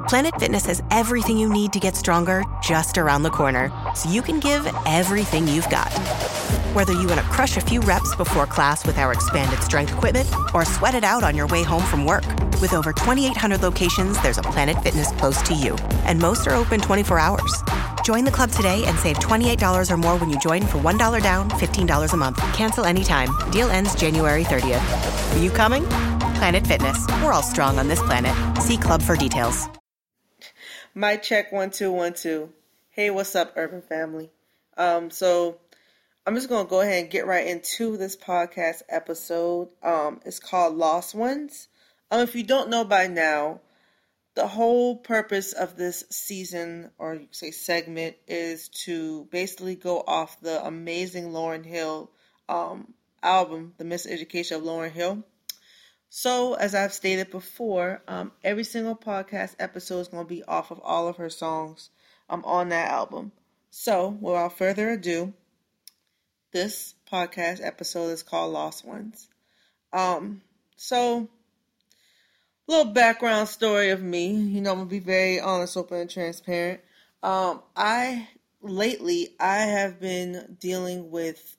Planet Fitness has everything you need to get stronger just around the corner, so you can give everything you've got. Whether you want to crush a few reps before class with our expanded strength equipment or sweat it out on your way home from work. With over 2,800 locations, there's a Planet Fitness close to you, and most are open 24 hours. Join the club today and save $28 or more when you join for $1 down, $15 a month. Cancel anytime. Deal ends January 30th. Are you coming? Planet Fitness. We're all strong on this planet. See club for details. Mic check 1 2 1 2. Hey, what's up, Urban Family? So I'm just gonna go ahead and get right into this podcast episode. It's called Lost Ones. If you don't know by now, the whole purpose of this season, or you could say segment, is to basically go off the amazing Lauryn Hill album, The Miseducation of Lauryn Hill. So, as I've stated before, every single podcast episode is going to be off of all of her songs on that album. So, without further ado, this podcast episode is called Lost Ones. So, little background story of me. I'm going to be very honest, open, and transparent. Lately, I have been dealing with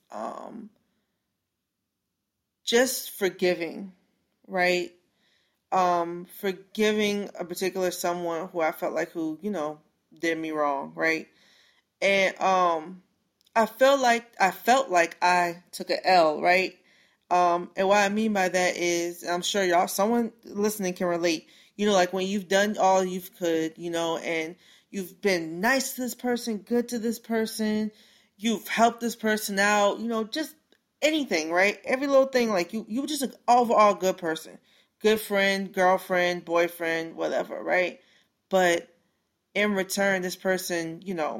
just forgiving. Right? Forgiving a particular someone who I felt like did me wrong, right? And I felt like I took an L, right? And what I mean by that is, I'm sure someone listening can relate, like when you've done all you could, and you've been nice to this person, good to this person, you've helped this person out, just anything, right? Every little thing, like you were just an overall good person, good friend, girlfriend, boyfriend, whatever, right? But in return, this person,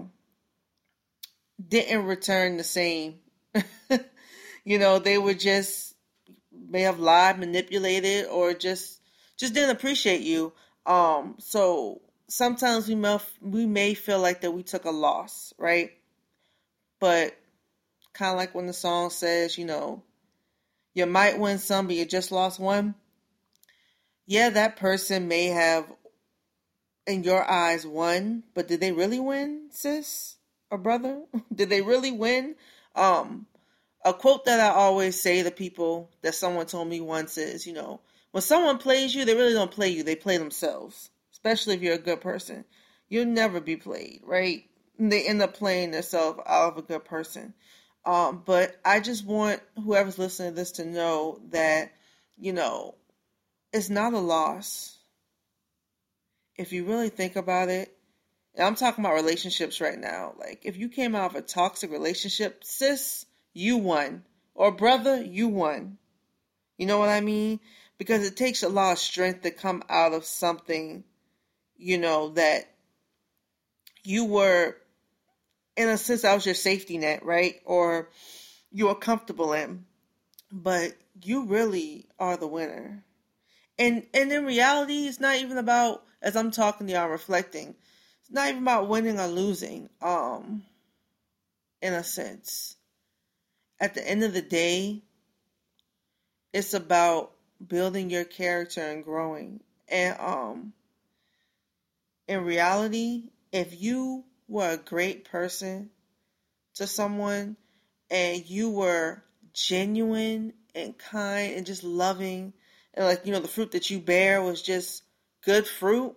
didn't return the same. They would may have lied, manipulated, or just didn't appreciate you. So sometimes we may feel like that we took a loss, right? But kind of like when the song says, you might win some, but you just lost one. Yeah, that person may have, in your eyes, won, but did they really win, sis or brother? Did they really win? A quote that I always say to people that someone told me once is, when someone plays you, they really don't play you. They play themselves, especially if you're a good person. You'll never be played, right? They end up playing themselves out of a good person. But I just want whoever's listening to this to know that, it's not a loss. If you really think about it, and I'm talking about relationships right now. Like, if you came out of a toxic relationship, sis, you won. Or brother, you won. You know what I mean? Because it takes a lot of strength to come out of something, that you were, in a sense, that was your safety net, right? Or you were comfortable in. But you really are the winner. And in reality, it's not even about, as I'm talking to y'all, reflecting, it's not even about winning or losing, in a sense. At the end of the day, it's about building your character and growing. And in reality, if you were a great person to someone and you were genuine and kind and just loving, and the fruit that you bear was just good fruit,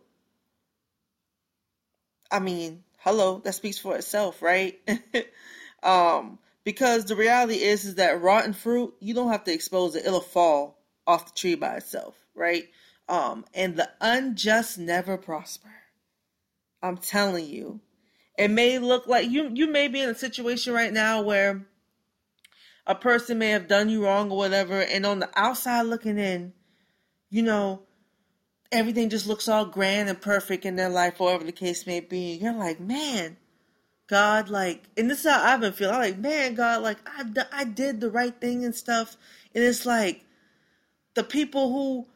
I mean, hello, that speaks for itself, right? Because the reality is that rotten fruit, you don't have to expose it. It'll fall off the tree by itself, right? And the unjust never prosper. I'm telling you. It may look like you may be in a situation right now where a person may have done you wrong or whatever, and on the outside looking in, everything just looks all grand and perfect in their life, whatever the case may be. You're like, man, God, and this is how I've been feeling. I'm like, man, God, I did the right thing and stuff. And it's like the people who,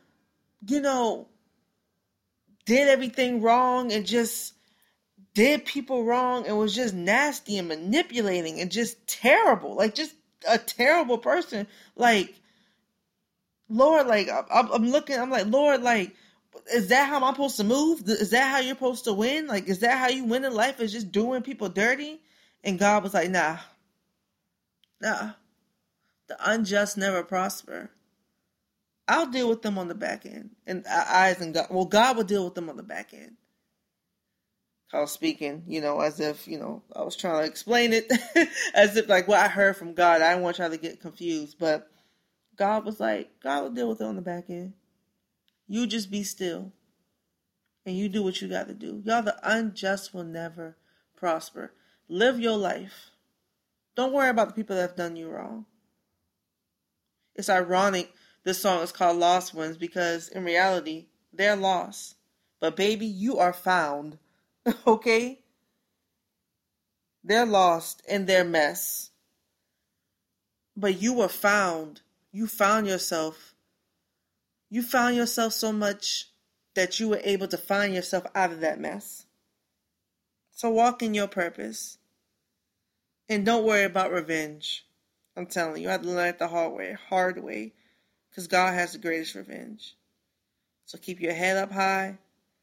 did everything wrong and just did people wrong and was just nasty and manipulating and just terrible, just a terrible person. Lord, I'm looking, I'm like, Lord, is that how I'm supposed to move? Is that how you're supposed to win? Like, is that how you win in life, is just doing people dirty? And God was like, nah. The unjust never prosper. I'll deal with them on the back end. And eyes and God. Well, God will deal with them on the back end. I was speaking, as if, I was trying to explain it as if like what I heard from God. I didn't want y'all to get confused. But God was like, God will deal with it on the back end. You just be still. And you do what you got to do. Y'all, the unjust will never prosper. Live your life. Don't worry about the people that have done you wrong. It's ironic this song is called Lost Ones because in reality, they're lost. But baby, you are found. Okay? They're lost in their mess. But you were found. You found yourself. You found yourself so much that you were able to find yourself out of that mess. So walk in your purpose. And don't worry about revenge. I'm telling you, I had to learn it the hard way. Because God has the greatest revenge. So keep your head up high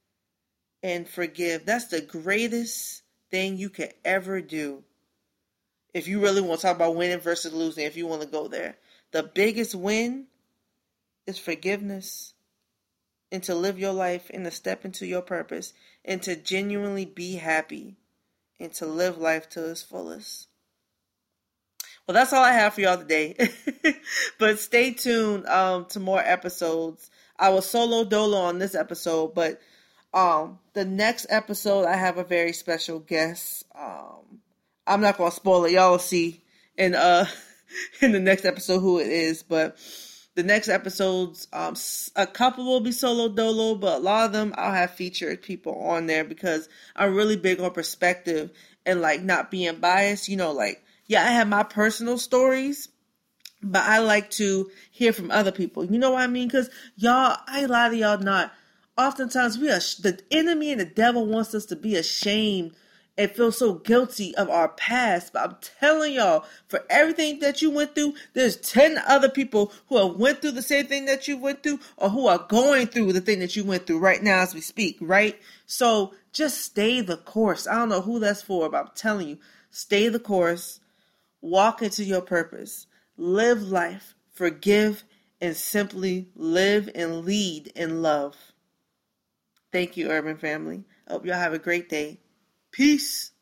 and forgive. That's the greatest thing you could ever do. If you really want to talk about winning versus losing, if you want to go there. The biggest win is forgiveness. And to live your life and to step into your purpose. And to genuinely be happy. And to live life to its fullest. Well, that's all I have for y'all today. But stay tuned to more episodes. I was solo dolo on this episode, but the next episode I have a very special guest. I'm not gonna spoil it. Y'all will see in in the next episode who it is. But the next episodes, a couple will be solo dolo, but a lot of them I'll have featured people on there because I'm really big on perspective and like not being biased. Yeah, I have my personal stories, but I like to hear from other people. You know what I mean? Because y'all, I lie to y'all not. Oftentimes, the enemy and the devil wants us to be ashamed and feel so guilty of our past. But I'm telling y'all, for everything that you went through, there's 10 other people who have went through the same thing that you went through or who are going through the thing that you went through right now as we speak, right? So just stay the course. I don't know who that's for, but I'm telling you, stay the course. Walk into your purpose. Live life. Forgive and simply live and lead in love. Thank you, Urban Family. I hope y'all have a great day. Peace.